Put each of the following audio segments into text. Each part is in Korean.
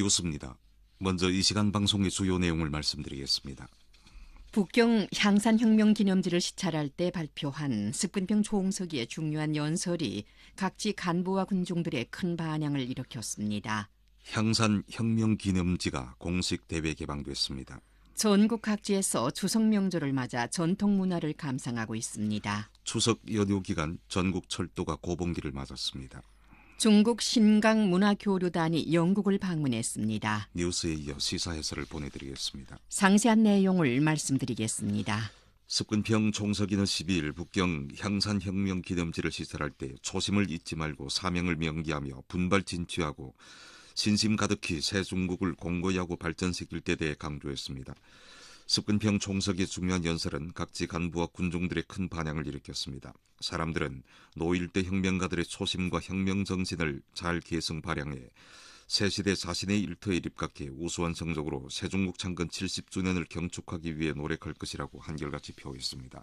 뉴스입니다. 먼저 이 시간 방송의 주요 내용을 말씀드리겠습니다. 북경 향산혁명 기념지를 시찰할 때 발표한 석근평 총서기의 중요한 연설이 각지 간부와 군중들의 큰 반향을 일으켰습니다. 향산혁명 기념지가 공식 대회 개방됐습니다. 전국 각지에서 추석 명절을 맞아 전통 문화를 감상하고 있습니다. 추석 연휴 기간 전국 철도가 고봉기를 맞았습니다. 중국 신강 문화교류단이 영국을 방문했습니다. 뉴스에 이어 시사 해설을 보내드리겠습니다. 상세한 내용을 말씀드리겠습니다. 석근평 총서기는 12일 북경 향산혁명 기념지를 시찰할 때 초심을 잊지 말고 사명을 명기하며 분발 진취하고 신심 가득히 새 중국을 공고히 하고 발전시킬 때 대해 강조했습니다. 석근평 총서기의 중요한 연설은 각지 간부와 군중들의 큰 반향을 일으켰습니다. 사람들은 노일대 혁명가들의 초심과 혁명 정신을 잘 계승 발양해 새 시대 자신의 일터에 입각해 우수한 성적으로 새중국 창건 70주년을 경축하기 위해 노력할 것이라고 한결같이 표했습니다.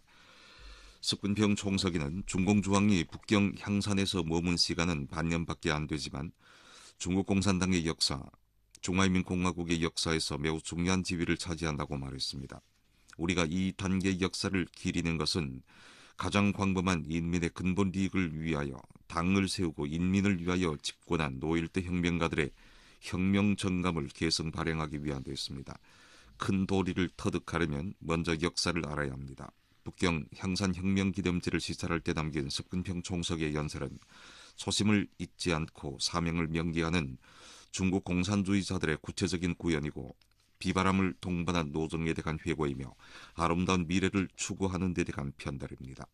석근평 총서기는 중공주왕이 북경 향산에서 머문 시간은 반년밖에 안 되지만 중국 공산당의 역사, 중화인민공화국의 역사에서 매우 중요한 지위를 차지한다고 말했습니다. 우리가 이 단계의 역사를 기리는 것은 가장 광범한 인민의 근본 이익을 위하여 당을 세우고 인민을 위하여 집권한 노일대 혁명가들의 혁명 정감을 계승 발행하기 위한 데였습니다. 큰 도리를 터득하려면 먼저 역사를 알아야 합니다. 북경 향산혁명 기념지를 시찰할 때 남긴 석근평 총석의 연설은 초심을 잊지 않고 사명을 명기하는 중국 공산주의자들의 구체적인 구현이고 비바람을 동반한 노정에 대한 회고이며 아름다운 미래를 추구하는 데 대한 편달입니다.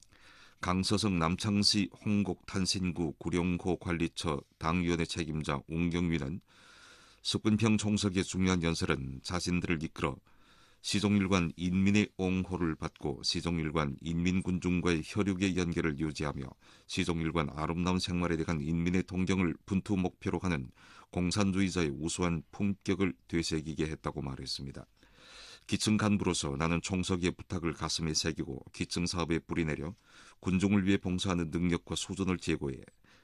강서성 남창시 홍곡 탄신구 구룡호 관리처 당위원회 책임자 웅경위는 석근평 총석의 중요한 연설은 자신들을 이끌어 시종일관 인민의 옹호를 받고 시종일관 인민군중과의 혈육의 연결을 유지하며 시종일관 아름다운 생활에 대한 인민의 동경을 분투 목표로 하는 공산주의자의 우수한 품격을 되새기게 했다고 말했습니다. 기층 간부로서 나는 총서기의 부탁을 가슴에 새기고 기층 사업에 뿌리 내려 군중을 위해 봉사하는 능력과 수준을 제고해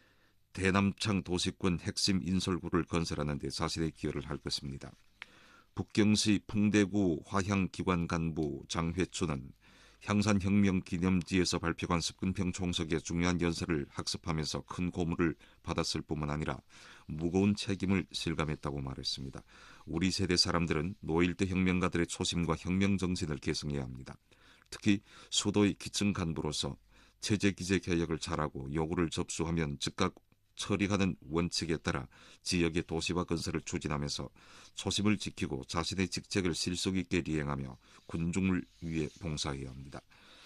대남창 도시권 핵심 인설구를 건설하는 데 자신의 기여를 할 것입니다. 북경시 풍대구 화향기관 간부 장회춘은 향산혁명 기념지에서 발표한 석근평 총석의 중요한 연설을 학습하면서 큰 고문을 받았을 뿐만 아니라 무거운 책임을 실감했다고 말했습니다. 우리 세대 사람들은 노일대 혁명가들의 초심과 혁명 정신을 계승해야 합니다. 특히 수도의 기층 간부로서 체제기재 개혁을 잘하고 요구를 접수하면 즉각 처리하는 원칙에 따라 지역의 도시화 건설을 추진하면서 초심을 지키고 자신의 직책을 실속 있게 이행하며 군중을 위해 봉사해야 합니다.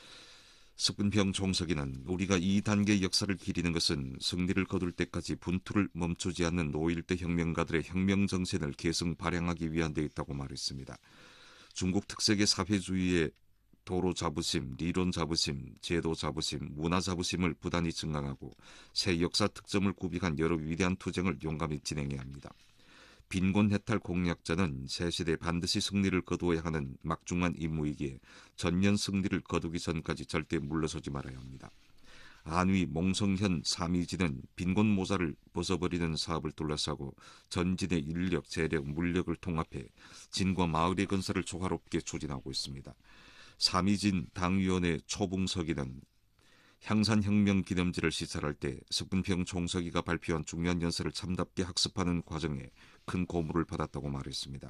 석근평 총서기는 우리가 이 단계의 역사를 기리는 것은 승리를 거둘 때까지 분투를 멈추지 않는 노일대 혁명가들의 혁명 정신을 계승 발양하기 위한 데 있다고 말했습니다. 중국 특색의 사회주의의 도로 자부심, 리론 자부심, 제도 자부심, 문화 자부심을 부단히 증강하고 새 역사 특점을 구비한 여러 위대한 투쟁을 용감히 진행해야 합니다. 빈곤 해탈 공약자는 새 시대에 반드시 승리를 거두어야 하는 막중한 임무이기에 전면 승리를 거두기 전까지 절대 물러서지 말아야 합니다. 안위 몽성현 사미진은 빈곤 모자를 벗어버리는 사업을 둘러싸고 전진의 인력, 재력, 물력을 통합해 진과 마을의 건설을 조화롭게 추진하고 있습니다. 사미진 당위원회 초붕서기는 향산혁명 기념지를 시찰할 때 석근평 총서기가 발표한 중요한 연설을 참답게 학습하는 과정에 큰 고무를 받았다고 말했습니다.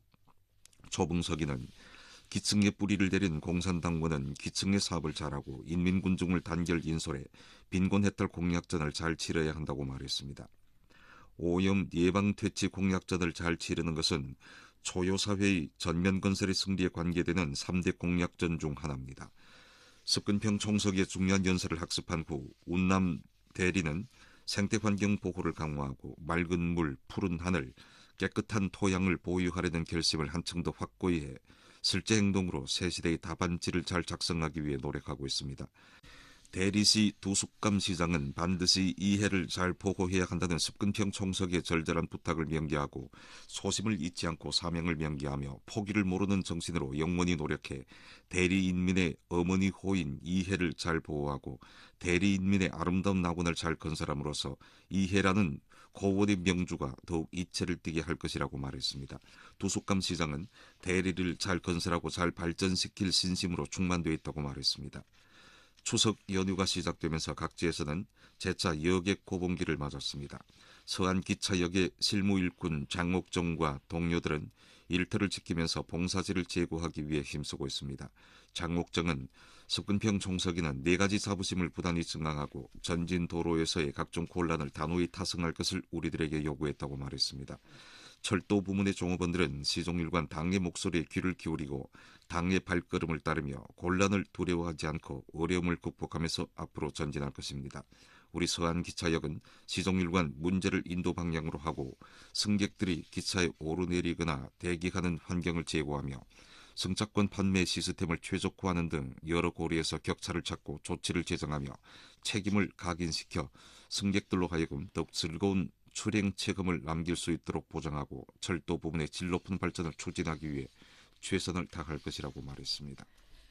초붕서기는 기층에 뿌리를 내린 공산당원은 기층의 사업을 잘하고 인민군중을 단결 인솔해 빈곤 해탈 공약전을 잘 치러야 한다고 말했습니다. 오염 예방 퇴치 공약전을 잘 치르는 것은 초요사회의 전면 건설의 승리에 관계되는 3대 공약전 중 하나입니다. 석근평 총서기의 중요한 연설을 학습한 후 운남 대리는 생태환경 보호를 강화하고 맑은 물, 푸른 하늘, 깨끗한 토양을 보유하려는 결심을 한층 더 확고히 해 실제 행동으로 새 시대의 답안지를 잘 작성하기 위해 노력하고 있습니다. 대리시 두숙감 시장은 반드시 이해를 잘 보호해야 한다는 석근평 총석의 절절한 부탁을 명기하고 소심을 잊지 않고 사명을 명기하며 포기를 모르는 정신으로 영원히 노력해 대리인민의 어머니 호인 이해를 잘 보호하고 대리인민의 아름다운 낙원을 잘 건설함으로써 이해라는 고원의 명주가 더욱 이체를 띠게 할 것이라고 말했습니다. 두속감 시장은 대리를 잘 건설하고 잘 발전시킬 신심으로 충만되어 있다고 말했습니다. 추석 연휴가 시작되면서 각지에서는 재차 여객 고봉기를 맞았습니다. 서안 기차역의 실무 일꾼 장옥정과 동료들은 일터를 지키면서 봉사지를 제고하기 위해 힘쓰고 있습니다. 장옥정은 석근평 총서기는 4가지 자부심을 부단히 증강하고 전진 도로에서의 각종 곤란을 단호히 타승할 것을 우리들에게 요구했다고 말했습니다. 철도 부문의 종업원들은 시종일관 당의 목소리에 귀를 기울이고 당의 발걸음을 따르며 곤란을 두려워하지 않고 어려움을 극복하면서 앞으로 전진할 것입니다. 우리 서안기차역은 시종일관 문제를 인도 방향으로 하고 승객들이 기차에 오르내리거나 대기하는 환경을 제고하며 승차권 판매 시스템을 최적화하는 등 여러 고리에서 격차를 찾고 조치를 제정하며 책임을 각인시켜 승객들로 하여금 더욱 즐거운 출행 체험을 남길 수 있도록 보장하고 철도 부문의 질 높은 발전을 추진하기 위해 최선을 다할 것이라고 말했습니다.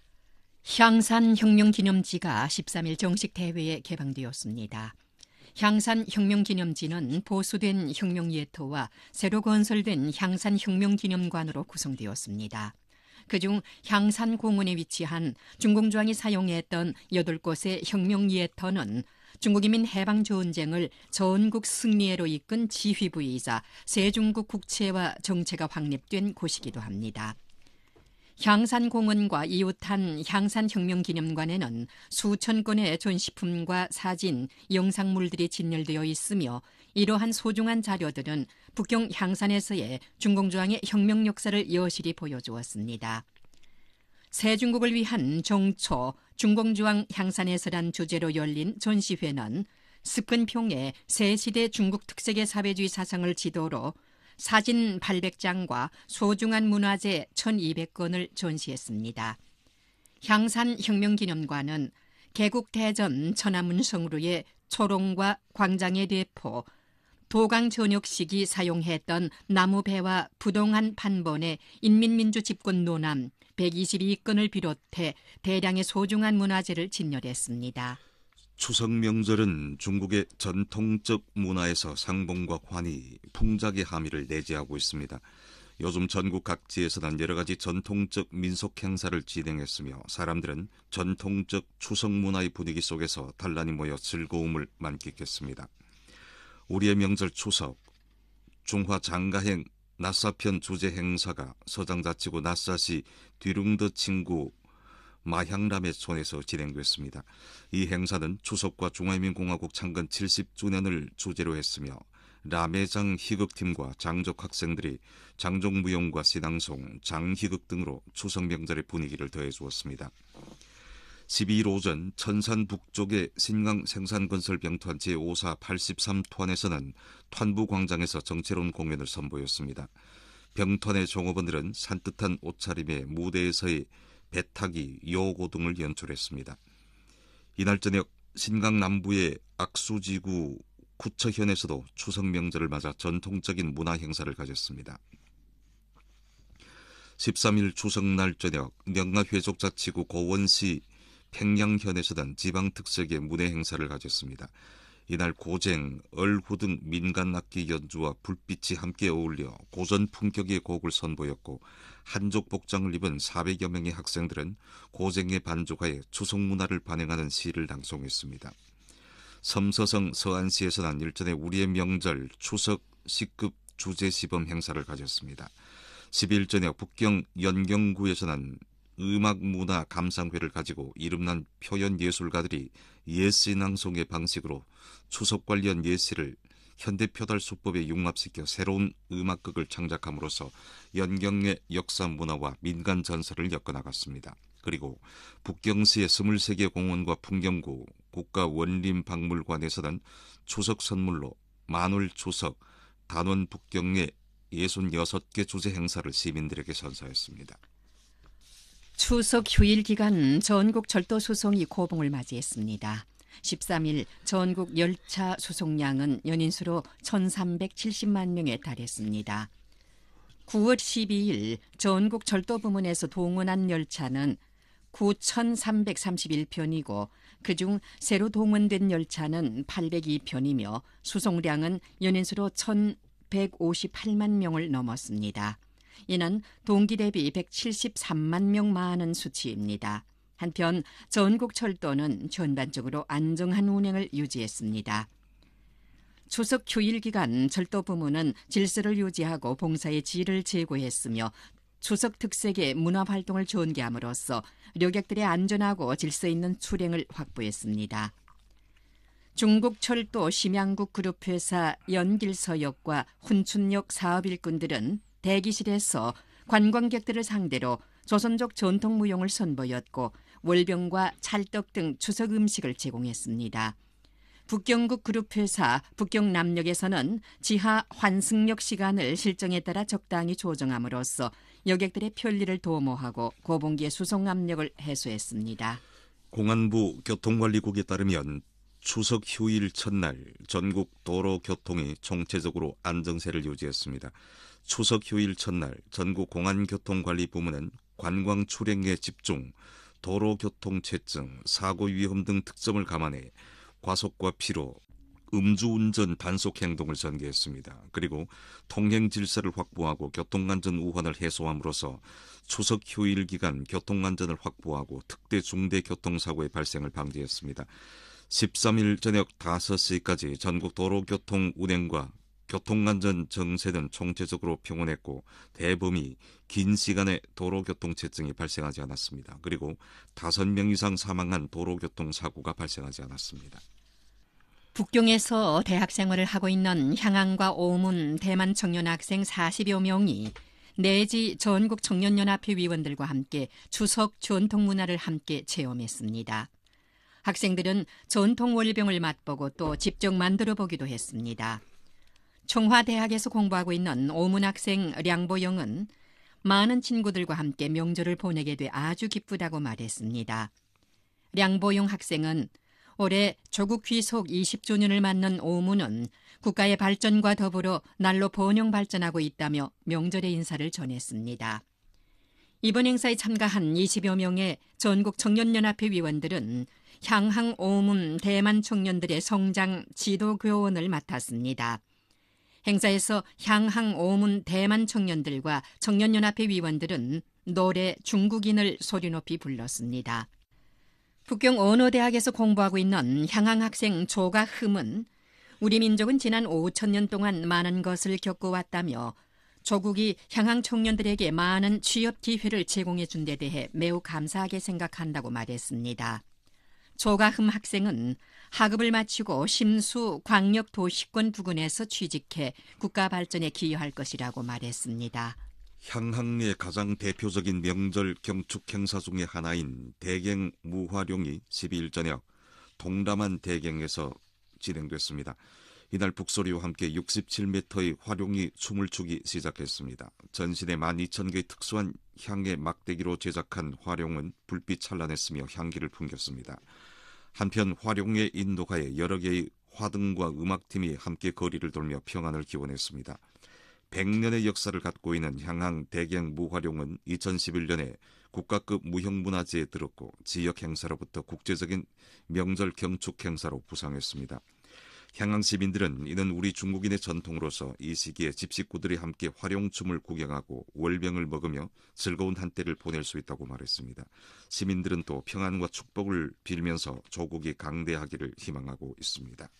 향산혁명기념지가 13일 정식 대회에 개방되었습니다. 향산혁명기념지는 보수된 혁명예토와 새로 건설된 향산혁명기념관으로 구성되었습니다. 그중 향산공원에 위치한 중공주왕이 사용했던 8곳의 혁명예터는 중국인민 해방전쟁을 전국 승리해로 이끈 지휘부이자 세중국 국채와 정체가 확립된 곳이기도 합니다. 향산공원과 이웃한 향산혁명기념관에는 수천 건의 전시품과 사진, 영상물들이 진열되어 있으며 이러한 소중한 자료들은 북경 향산에서의 중공주왕의 혁명 역사를 여실히 보여주었습니다. 세중국을 위한 종초, 중공주왕 향산에서란 주제로 열린 전시회는 습근평의 새시대 중국 특색의 사회주의 사상을 지도로 사진 800장과 소중한 문화재 1200건을 전시했습니다. 향산혁명기념관은 개국대전 천안문성루의 초롱과 광장의 대포, 도강 전역 시기 사용했던 나무배와 부동한 판본의 인민민주 집권 노남 122건을 비롯해 대량의 소중한 문화재를 진열했습니다. 추석 명절은 중국의 전통적 문화에서 상봉과 환희, 풍작의 함의를 내재하고 있습니다. 요즘 전국 각지에서는 여러 가지 전통적 민속 행사를 진행했으며 사람들은 전통적 추석 문화의 분위기 속에서 단란히 모여 즐거움을 만끽했습니다. 우리의 명절 추석, 중화 장가행 나사편 주제 행사가 서장자치구 나사시 뒤릉더 친구 마향람의촌에서 진행됐습니다. 이 행사는 추석과 중화인민공화국 창건 70주년을 주제로 했으며 라매장 희극팀과 장족 학생들이 장족무용과 신앙송, 장희극 등으로 추석 명절의 분위기를 더해주었습니다. 12일 오전 천산 북쪽의 신강 생산건설병투한 제5사 83투안에서는 탄부광장에서 정체론 공연을 선보였습니다. 병투안의 종업원들은 산뜻한 옷차림에 무대에서의 배타기, 요고 등을 연출했습니다. 이날 저녁 신강 남부의 악수지구 구처현에서도 추석 명절을 맞아 전통적인 문화 행사를 가졌습니다. 13일 추석날 저녁 명가회족자치구 고원시 팽양현에서는 지방특색의 문예 행사를 가졌습니다. 이날 고쟁, 얼후 등 민간악기 연주와 불빛이 함께 어울려 고전 품격의 곡을 선보였고 한족 복장을 입은 400여 명의 학생들은 고쟁에 반주하여 추석 문화를 반영하는 시를 낭송했습니다. 섬서성 서안시에서는 일전에 우리의 명절 추석 시급 주제시범 행사를 가졌습니다. 10일 저녁 북경 연경구에서는 음악문화 감상회를 가지고 이름난 표현예술가들이 예시 낭송의 방식으로 추석 관련 예시를 현대표달 수법에 융합시켜 새로운 음악극을 창작함으로써 연경의 역사 문화와 민간 전설을 엮어나갔습니다. 그리고 북경시의 23개 공원과 풍경구 국가원림박물관에서는 추석 선물로 만월 추석 단원 북경의 66개 주제 행사를 시민들에게 선사했습니다. 추석 휴일 기간 전국 철도 수송이 고봉을 맞이했습니다. 13일 전국 열차 수송량은 연인수로 1,370만 명에 달했습니다. 9월 12일 전국 철도 부문에서 동원한 열차는 9,331편이고 그중 새로 동원된 열차는 802편이며 수송량은 연인수로 1,158만 명을 넘었습니다. 이는 동기 대비 173만 명 많은 수치입니다. 한편 전국 철도는 전반적으로 안정한 운행을 유지했습니다. 추석 휴일 기간 철도 부문은 질서를 유지하고 봉사의 질을 제고했으며 추석 특색의 문화 활동을 전개함으로써旅客들의 안전하고 질서 있는 출행을 확보했습니다. 중국 철도 심양국 그룹회사 연길서역과 훈춘역 사업 일꾼들은 대기실에서 관광객들을 상대로 조선족 전통 무용을 선보였고 월병과 찰떡 등 추석 음식을 제공했습니다. 북경국 그룹회사 북경남역에서는 지하 환승역 시간을 실정에 따라 적당히 조정함으로써 여객들의 편리를 도모하고 고봉기의 수송 압력을 해소했습니다. 공안부 교통관리국에 따르면 추석 휴일 첫날 전국 도로 교통이 총체적으로 안정세를 유지했습니다. 추석 휴일 첫날 전국 공안교통관리부문은 관광 출행에 집중, 도로교통체증, 사고 위험 등 특성을 감안해 과속과 피로, 음주운전 단속 행동을 전개했습니다. 그리고 통행 질서를 확보하고 교통안전 우환을 해소함으로써 추석 휴일 기간 교통안전을 확보하고 특대 중대 교통사고의 발생을 방지했습니다. 13일 저녁 5시까지 전국 도로교통 운행과 교통안전 정세는 총체적으로 평온했고 대범위 긴 시간에 도로교통체증이 발생하지 않았습니다. 그리고 5명 이상 사망한 도로교통사고가 발생하지 않았습니다. 북경에서 대학 생활을 하고 있는 향안과 오문 대만 청년 학생 40여 명이 내지 전국 청년연합회 위원들과 함께 추석 전통 문화를 함께 체험했습니다. 학생들은 전통 월병을 맛보고 또 직접 만들어 보기도 했습니다. 총화대학에서 공부하고 있는 오문 학생 량보영은 많은 친구들과 함께 명절을 보내게 돼 아주 기쁘다고 말했습니다. 량보영 학생은 올해 조국 귀속 20주년을 맞는 오문은 국가의 발전과 더불어 날로 번영 발전하고 있다며 명절의 인사를 전했습니다. 이번 행사에 참가한 20여 명의 전국 청년연합회 위원들은 향항 오문 대만 청년들의 성장 지도 교원을 맡았습니다. 행사에서 향항 오문 대만 청년들과 청년연합회 위원들은 노래 중국인을 소리 높이 불렀습니다. 북경 언어대학에서 공부하고 있는 향항 학생 조가흠은 우리 민족은 지난 5,000년 동안 많은 것을 겪어왔다며 조국이 향항 청년들에게 많은 취업 기회를 제공해 준 데 대해 매우 감사하게 생각한다고 말했습니다. 조가흠 학생은 학업을 마치고 심수 광역도시권 부근에서 취직해 국가 발전에 기여할 것이라고 말했습니다. 향항의 가장 대표적인 명절 경축 행사 중의 하나인 대갱 무화룡이 12일 저녁 동람안 대갱에서 진행됐습니다. 이날 북소리와 함께 67m의 화룡이 춤을 추기 시작했습니다. 전신에 12,000개의 특수한 향의 막대기로 제작한 화룡은 불빛 찬란했으며 향기를 풍겼습니다. 한편 화룡의 인도하에 여러 개의 화등과 음악팀이 함께 거리를 돌며 평안을 기원했습니다. 100년의 역사를 갖고 있는 향항 대갱 무화룡은 2011년에 국가급 무형문화재에 들었고 지역 행사로부터 국제적인 명절 경축 행사로 부상했습니다. 향항 시민들은 이는 우리 중국인의 전통으로서 이 시기에 집식구들이 함께 화룡춤을 구경하고 월병을 먹으며 즐거운 한때를 보낼 수 있다고 말했습니다. 시민들은 또 평안과 축복을 빌면서 조국이 강대하기를 희망하고 있습니다.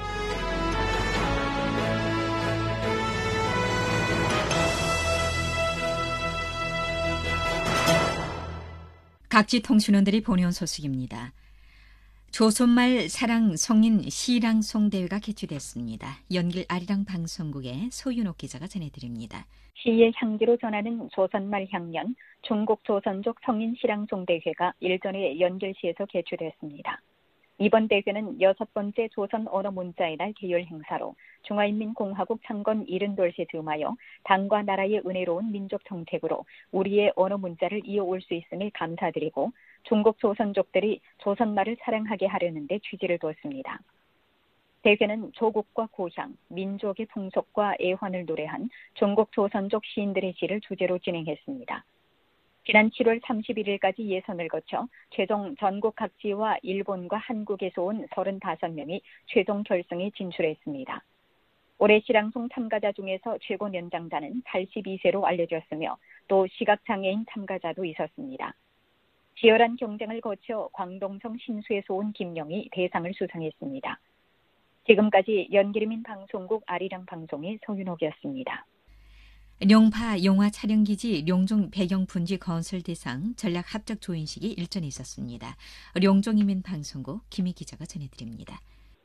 각지 통신원들이 보내온 소식입니다. 조선말 사랑 성인 시랑송 대회가 개최됐습니다. 연길 아리랑 방송국의 소윤옥 기자가 전해드립니다. 시의 향기로 전하는 조선말 향연 중국 조선족 성인 시랑송 대회가 일전에 연길시에서 개최됐습니다. 이번 대회는 6번째 조선 언어 문자의 날 계열 행사로 중화인민공화국 창건 70돌시에 즈음하여 당과 나라의 은혜로운 민족 정책으로 우리의 언어 문자를 이어올 수 있음을 감사드리고 중국 조선족들이 조선말을 사랑하게 하려는 데 취지를 두었습니다. 대회는 조국과 고향, 민족의 풍속과 애환을 노래한 중국 조선족 시인들의 시를 주제로 진행했습니다. 지난 7월 31일까지 예선을 거쳐 최종 전국 각지와 일본과 한국에서 온 35명이 최종 결승에 진출했습니다. 올해 시랑송 참가자 중에서 최고 연장자는 82세로 알려졌으며 또 시각장애인 참가자도 있었습니다. 치열한 경쟁을 거쳐 광동성 신수에서 온 김영이 대상을 수상했습니다. 지금까지 연기림인 방송국 아리랑 방송의 서윤옥이었습니다. 룡파 용화 촬영기지 룡종 배경분지 건설 대상 전략 합작 조인식이 일전에 있었습니다. 룡종이민 방송국 김희 기자가 전해드립니다.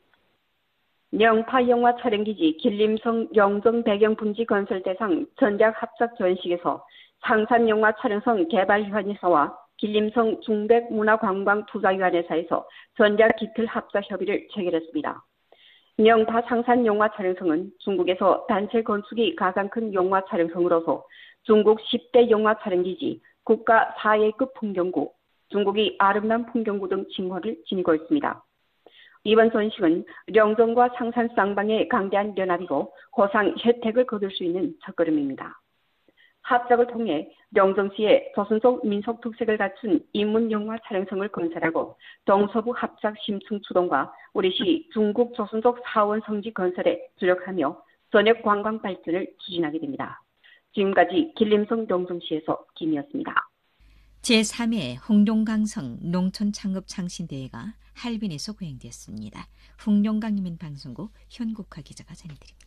룡파 영화 촬영기지 길림성 영종 배경분지 건설 대상 전략 합작 조인식에서 상산 영화 촬영성 개발위원회사와 길림성 중백문화관광투자위원회사에서 전략 기틀 합작 협의를 체결했습니다. 영파 상산 영화 촬영성은 중국에서 단체 건축이 가장 큰 영화 촬영성으로서 중국 10대 영화 촬영기지, 국가 4A급 풍경구, 중국이 아름다운 풍경구 등 칭호를 지니고 있습니다. 이번 전식은 령정과 상산 쌍방의 강대한 연합이고 고상 혜택을 거둘 수 있는 첫걸음입니다. 합작을 통해 령정시에 조선족 민속 특색을 갖춘 인문 영화 촬영성을 건설하고 동서부 합작 심층 추동과 우리시 중국 조선족 사원 성지 건설에 주력하며 전역 관광 발전을 추진하게 됩니다. 지금까지 길림성 령정시에서 김이었습니다. 제3회 홍룡강성 농촌창업 창신대회가 할빈에서 거행되었습니다. 홍룡강이민 방송국 현국화 기자가 전해드립니다.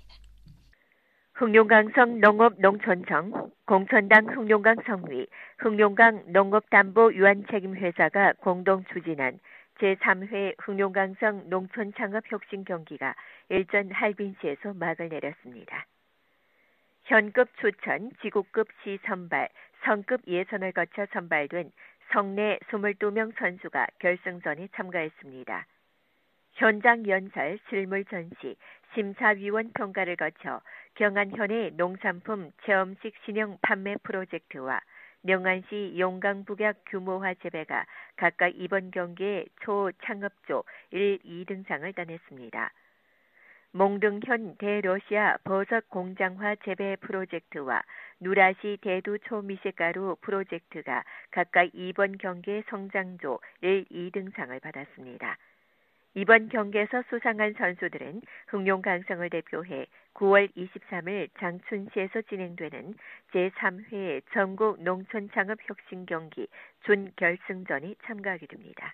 흑룡강성 농업농촌청, 공천당 흑룡강성위, 흑룡강 농업담보유한책임회사가 공동 추진한 제3회 흑룡강성 농촌창업혁신경기가 일전 할빈시에서 막을 내렸습니다. 현급 추천, 지구급 시선발, 성급 예선을 거쳐 선발된 성내 22명 선수가 결승전에 참가했습니다. 현장 연설, 실물 전시, 심사위원 평가를 거쳐 경안현의 농산품 체험식 신형 판매 프로젝트와 명안시 용강북약 규모화 재배가 각각 이번 경기에 초창업조 1, 2등상을 따냈습니다. 몽등현 대러시아 버섯 공장화 재배 프로젝트와 누라시 대두 초미식가루 프로젝트가 각각 이번 경기의 성장조 1, 2등상을 받았습니다. 이번 경기에서 수상한 선수들은 흑룡강성을 대표해 9월 23일 장춘시에서 진행되는 제3회 전국 농촌창업혁신경기 준결승전에 참가하게 됩니다.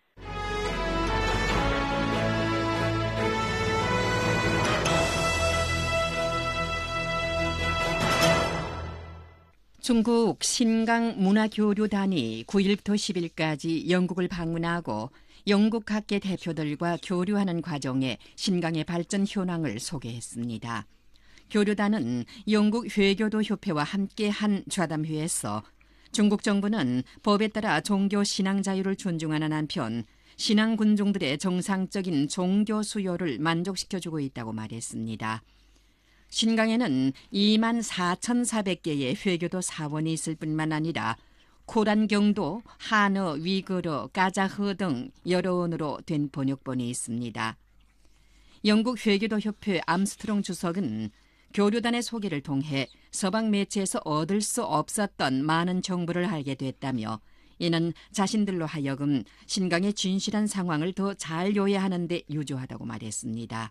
중국 신강 문화교류단이 9일부터 10일까지 영국을 방문하고 영국 각계 대표들과 교류하는 과정에 신강의 발전 현황을 소개했습니다. 교류단은 영국 회교도 협회와 함께한 좌담회에서 중국 정부는 법에 따라 종교 신앙 자유를 존중하는 한편 신앙 군종들의 정상적인 종교 수요를 만족시켜주고 있다고 말했습니다. 신강에는 24,400개의 회교도 사원이 있을 뿐만 아니라 코란경도 한어, 위거러, 까자흐 등 여러 언어로 된 번역본이 있습니다. 영국 회교도 협회 암스트롱 주석은 교류단의 소개를 통해 서방 매체에서 얻을 수 없었던 많은 정보를 알게 됐다며 이는 자신들로 하여금 신강의 진실한 상황을 더 잘 요해하는 데 유조하다고 말했습니다.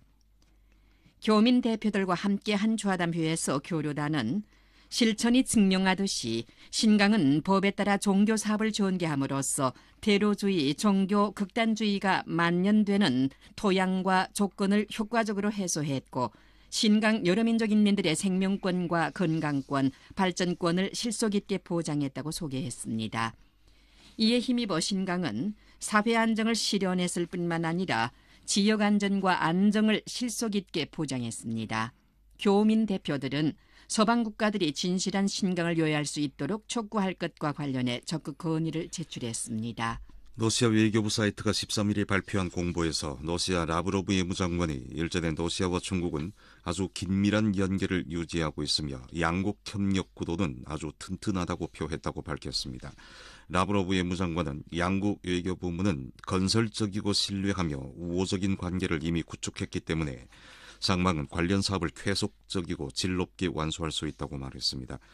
교민 대표들과 함께한 좌담회에서 교류단은 실천이 증명하듯이 신강은 법에 따라 종교 사업을 전개함으로써 대로주의, 종교 극단주의가 만연되는 토양과 조건을 효과적으로 해소했고 신강 여러민족 인민들의 생명권과 건강권, 발전권을 실속 있게 보장했다고 소개했습니다. 이에 힘입어 신강은 사회 안정을 실현했을 뿐만 아니라 지역 안전과 안정을 실속 있게 보장했습니다. 교민 대표들은 서방 국가들이 진실한 신강을 요해할 수 있도록 촉구할 것과 관련해 적극 건의를 제출했습니다. 러시아 외교부 사이트가 13일에 발표한 공보에서 러시아 라브로브 외무장관이 일전에 러시아와 중국은 아주 긴밀한 연계를 유지하고 있으며 양국 협력 구도는 아주 튼튼하다고 표했다고 밝혔습니다. 라브로브 외무장관은 양국 외교부문은 건설적이고 신뢰하며 우호적인 관계를 이미 구축했기 때문에 상망은 관련 사업을 계속적이고 질 높게 완수할 수 있다고 말했습니다.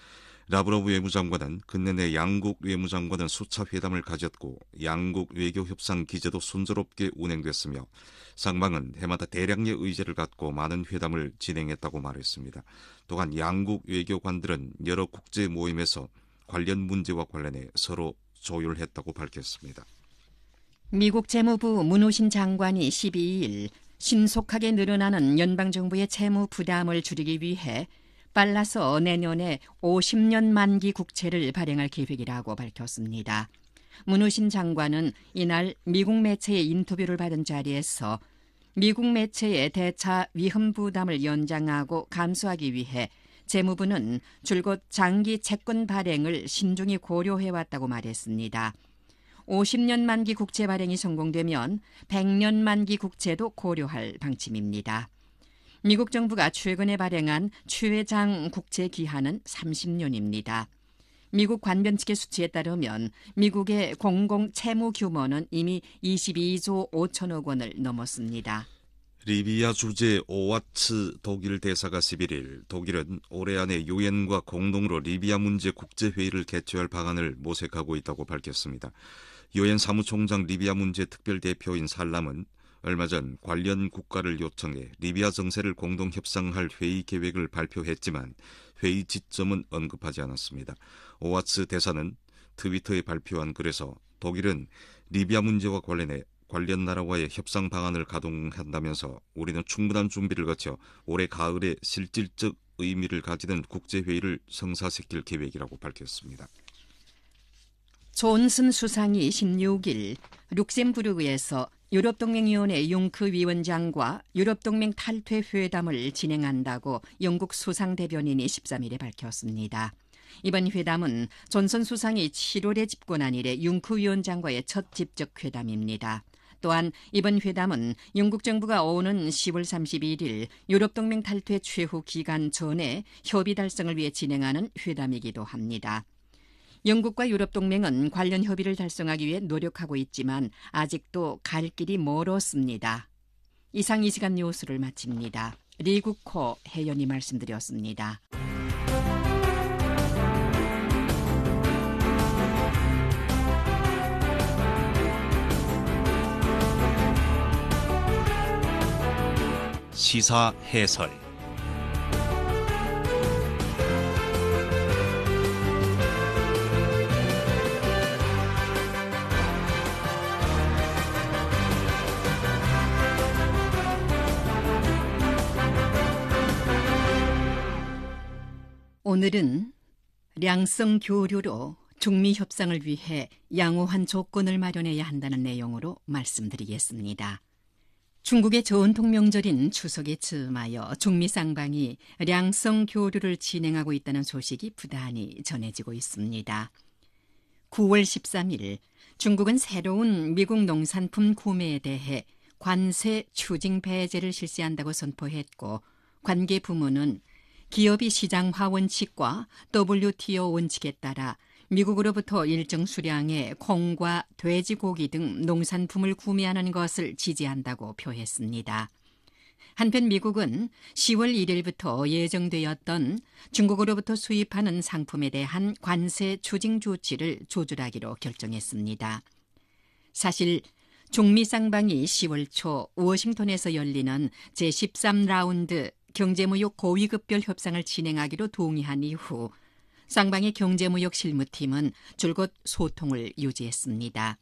라브로브 외무장관은 근래 내 양국 외무장관은 수차 회담을 가졌고 양국 외교 협상 기제도 순조롭게 운행됐으며 쌍방은 해마다 대량의 의제를 갖고 많은 회담을 진행했다고 말했습니다. 또한 양국 외교관들은 여러 국제 모임에서 관련 문제와 관련해 서로 조율했다고 밝혔습니다. 미국 재무부 문호신 장관이 12일 신속하게 늘어나는 연방정부의 채무 부담을 줄이기 위해 빨라서 내년에 50년 만기 국채를 발행할 계획이라고 밝혔습니다. 문호신 장관은 이날 미국 매체의 인터뷰를 받은 자리에서 미국 매체의 대차 위험 부담을 연장하고 감수하기 위해 재무부는 줄곧 장기 채권 발행을 신중히 고려해왔다고 말했습니다. 50년 만기 국채 발행이 성공되면 100년 만기 국채도 고려할 방침입니다. 미국 정부가 최근에 발행한 최장 국채 기한은 30년입니다. 미국 관변 측의 수치에 따르면 미국의 공공 채무 규모는 이미 22조 5천억 원을 넘었습니다. 리비아 주재 오와츠 독일 대사가 11일 독일은 올해 안에 유엔과 공동으로 리비아 문제 국제회의를 개최할 방안을 모색하고 있다고 밝혔습니다. 유엔 사무총장 리비아 문제 특별대표인 살람은 얼마 전 관련 국가를 요청해 리비아 정세를 공동 협상할 회의 계획을 발표했지만 회의 지점은 언급하지 않았습니다. 오와츠 대사는 트위터에 발표한 글에서 독일은 리비아 문제와 관련해 관련 나라와의 협상 방안을 가동한다면서 우리는 충분한 준비를 거쳐 올해 가을에 실질적 의미를 가지는 국제회의를 성사시킬 계획이라고 밝혔습니다. 존슨 수상이 16일 룩셈부르크에서 유럽동맹위원회 융크 위원장과 유럽동맹 탈퇴 회담을 진행한다고 영국 수상 대변인이 13일에 밝혔습니다. 이번 회담은 존슨 수상이 7월에 집권한 이래 융크 위원장과의 첫 직접 회담입니다. 또한 이번 회담은 영국 정부가 오는 10월 31일 유럽동맹 탈퇴 최후 기간 전에 협의 달성을 위해 진행하는 회담이기도 합니다. 영국과 유럽동맹은 관련 협의를 달성하기 위해 노력하고 있지만 아직도 갈 길이 멀었습니다. 이상 이 시간 뉴스를 마칩니다. 리국호 혜연이 말씀드렸습니다. 시사 해설. 오늘은 량성 교류로 중미 협상을 위해 양호한 조건을 마련해야 한다는 내용으로 말씀드리겠습니다. 중국의 전통 명절인 추석에 즈음하여 중미 쌍방이 량성 교류를 진행하고 있다는 소식이 부단히 전해지고 있습니다. 9월 13일 중국은 새로운 미국 농산품 구매에 대해 관세 추징 배제를 실시한다고 선포했고 관계 부문은 기업이 시장화 원칙과 WTO 원칙에 따라 미국으로부터 일정 수량의 콩과 돼지고기 등 농산품을 구매하는 것을 지지한다고 표했습니다. 한편 미국은 10월 1일부터 예정되었던 중국으로부터 수입하는 상품에 대한 관세 추징 조치를 조절하기로 결정했습니다. 사실 중미 쌍방이 10월 초 워싱턴에서 열리는 제13라운드 경제무역 고위급별 협상을 진행하기로 동의한 이후 쌍방의 경제무역 실무팀은 줄곧 소통을 유지했습니다.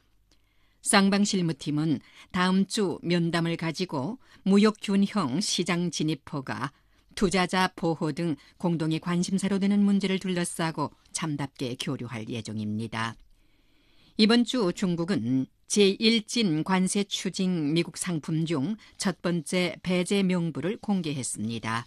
쌍방 실무팀은 다음 주 면담을 가지고 무역균형 시장 진입 허가, 투자자 보호 등 공동의 관심사로 되는 문제를 둘러싸고 참답게 교류할 예정입니다. 이번 주 중국은 제1진 관세 추징 미국 상품 중 첫 번째 배제 명부를 공개했습니다.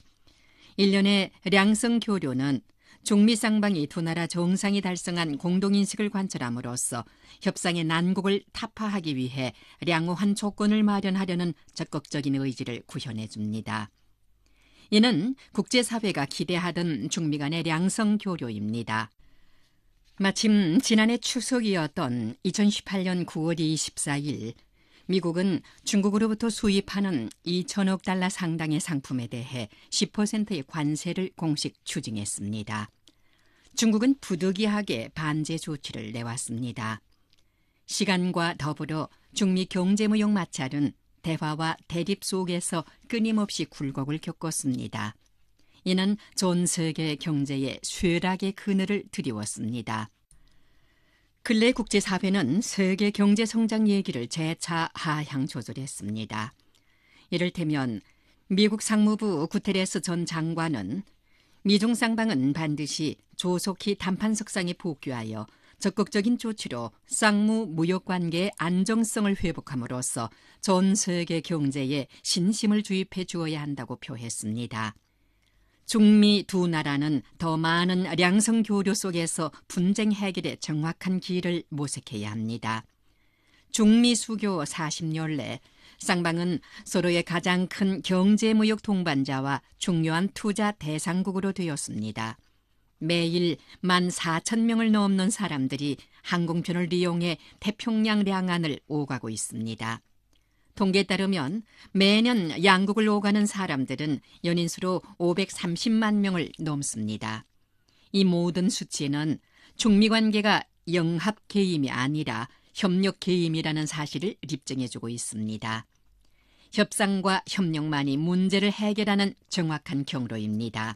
일련의 량성 교류는 중미 쌍방이 두 나라 정상이 달성한 공동인식을 관철함으로써 협상의 난국을 타파하기 위해 양호한 조건을 마련하려는 적극적인 의지를 구현해 줍니다. 이는 국제사회가 기대하던 중미 간의 량성 교류입니다. 마침 지난해 추석이었던 2018년 9월 24일 미국은 중국으로부터 수입하는 2천억 달러 상당의 상품에 대해 10%의 관세를 공식 추징했습니다. 중국은 부득이하게 반제 조치를 내왔습니다. 시간과 더불어 중미 경제무역 마찰은 대화와 대립 속에서 끊임없이 굴곡을 겪었습니다. 이는 전 세계 경제의 쇠락의 그늘을 드리웠습니다. 근래 국제사회는 세계 경제 성장 얘기를 재차 하향 조절했습니다. 이를테면 미국 상무부 구테레스 전 장관은 미중 쌍방은 반드시 조속히 담판 석상에 복귀하여 적극적인 조치로 쌍무 무역 관계의 안정성을 회복함으로써 전 세계 경제에 신심을 주입해 주어야 한다고 표했습니다. 중미 두 나라는 더 많은 량성 교류 속에서 분쟁 해결의 정확한 길을 모색해야 합니다. 중미 수교 40년래 쌍방은 서로의 가장 큰 경제무역 동반자와 중요한 투자 대상국으로 되었습니다. 매일 14,000명을 넘는 사람들이 항공편을 이용해 태평양两岸을 오가고 있습니다. 통계에 따르면 매년 양국을 오가는 사람들은 연인수로 530만 명을 넘습니다. 이 모든 수치는 중미 관계가 영합 개임이 아니라 협력 개임이라는 사실을 입증해주고 있습니다. 협상과 협력만이 문제를 해결하는 정확한 경로입니다.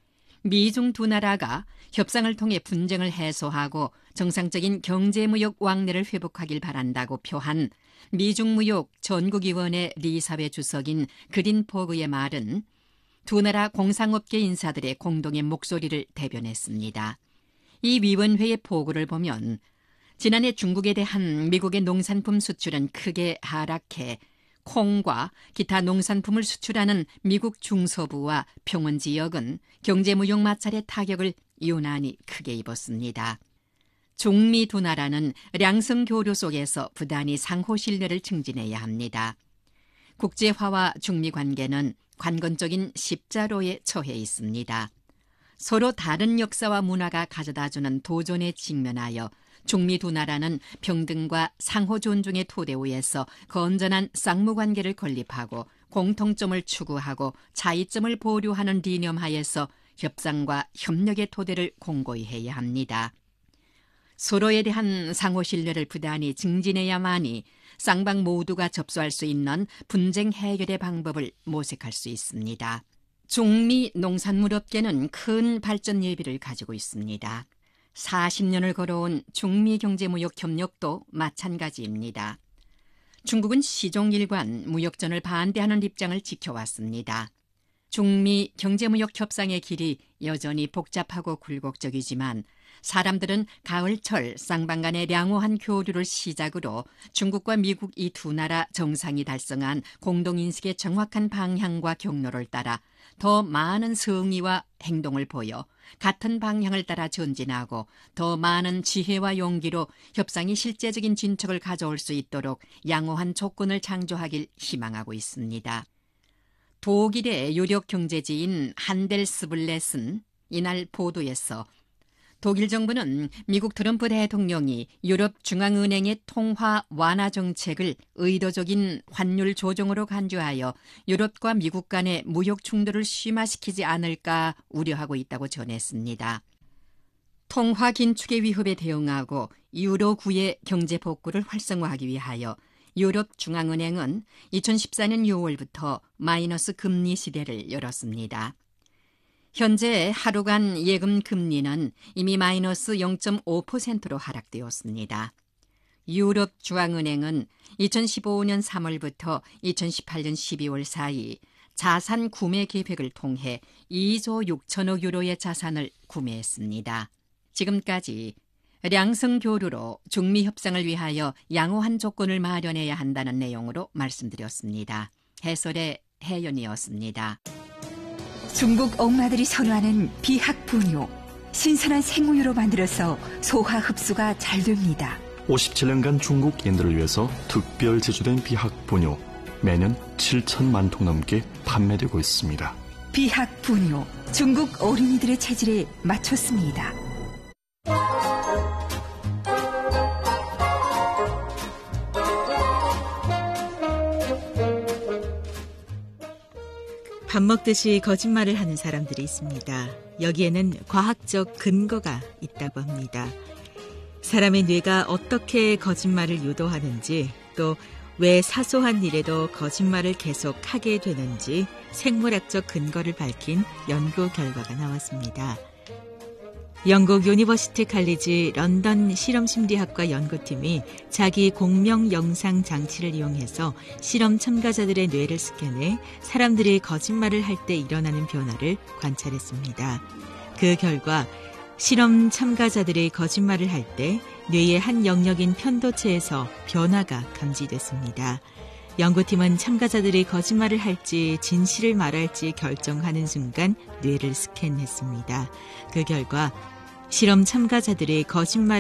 미중 두 나라가 협상을 통해 분쟁을 해소하고 정상적인 경제무역 왕래를 회복하길 바란다고 표한 미중무역 전국위원회 리사회 주석인 그린포그의 말은 두 나라 공상업계 인사들의 공동의 목소리를 대변했습니다. 이 위원회의 보고를 보면 지난해 중국에 대한 미국의 농산품 수출은 크게 하락해 콩과 기타 농산품을 수출하는 미국 중서부와 평원 지역은 경제무역 마찰의 타격을 유난히 크게 입었습니다. 중미 두 나라는 량성 교류 속에서 부단히 상호 신뢰를 증진해야 합니다. 국제화와 중미 관계는 관건적인 십자로에 처해 있습니다. 서로 다른 역사와 문화가 가져다주는 도전에 직면하여 중미 두 나라는 평등과 상호 존중의 토대 위에서 건전한 쌍무관계를 건립하고 공통점을 추구하고 차이점을 보류하는 이념하에서 협상과 협력의 토대를 공고히 해야 합니다. 서로에 대한 상호 신뢰를 부단히 증진해야만이 쌍방 모두가 접수할 수 있는 분쟁 해결의 방법을 모색할 수 있습니다. 중미 농산물업계는 큰 발전 예비를 가지고 있습니다. 40년을 걸어온 중미 경제무역 협력도 마찬가지입니다. 중국은 시종일관 무역전을 반대하는 입장을 지켜왔습니다. 중미 경제무역 협상의 길이 여전히 복잡하고 굴곡적이지만 사람들은 가을철 쌍방 간의 양호한 교류를 시작으로 중국과 미국 이 두 나라 정상이 달성한 공동인식의 정확한 방향과 경로를 따라 더 많은 성의와 행동을 보여 같은 방향을 따라 전진하고 더 많은 지혜와 용기로 협상이 실제적인 진척을 가져올 수 있도록 양호한 조건을 창조하길 희망하고 있습니다. 독일의 유력 경제지인 한델스블렛은 이날 보도에서 독일 정부는 미국 트럼프 대통령이 유럽 중앙은행의 통화 완화 정책을 의도적인 환율 조정으로 간주하여 유럽과 미국 간의 무역 충돌을 심화시키지 않을까 우려하고 있다고 전했습니다. 통화 긴축의 위협에 대응하고 유로구의 경제 복구를 활성화하기 위하여 유럽 중앙은행은 2014년 6월부터 마이너스 금리 시대를 열었습니다. 현재 하루간 예금 금리는 이미 마이너스 0.5%로 하락되었습니다. 유럽 중앙은행은 2015년 3월부터 2018년 12월 사이 자산 구매 계획을 통해 2조 6천억 유로의 자산을 구매했습니다. 지금까지 량성 교류로 중미 협상을 위하여 양호한 조건을 마련해야 한다는 내용으로 말씀드렸습니다. 해설의 혜연이었습니다. 중국 엄마들이 선호하는 비학 분유. 신선한 생우유로 만들어서 소화 흡수가 잘 됩니다. 57년간 중국인들을 위해서 특별 제조된 비학 분유. 매년 7천만 통 넘게 판매되고 있습니다. 비학 분유. 중국 어린이들의 체질에 맞췄습니다. 밥 먹듯이 거짓말을 하는 사람들이 있습니다. 여기에는 과학적 근거가 있다고 합니다. 사람의 뇌가 어떻게 거짓말을 유도하는지, 또 왜 사소한 일에도 거짓말을 계속 하게 되는지 생물학적 근거를 밝힌 연구 결과가 나왔습니다. 영국 유니버시티 칼리지 런던 실험심리학과 연구팀이 자기 공명 영상 장치를 이용해서 실험 참가자들의 뇌를 스캔해 사람들이 거짓말을 할 때 일어나는 변화를 관찰했습니다. 그 결과 실험 참가자들이 거짓말을 할 때 뇌의 한 영역인 편도체에서 변화가 감지됐습니다. 연구팀은 참가자들이 거짓말을 할지 진실을 말할지 결정하는 순간 뇌를 스캔했습니다. 그 결과 실험 참가자들이 거짓말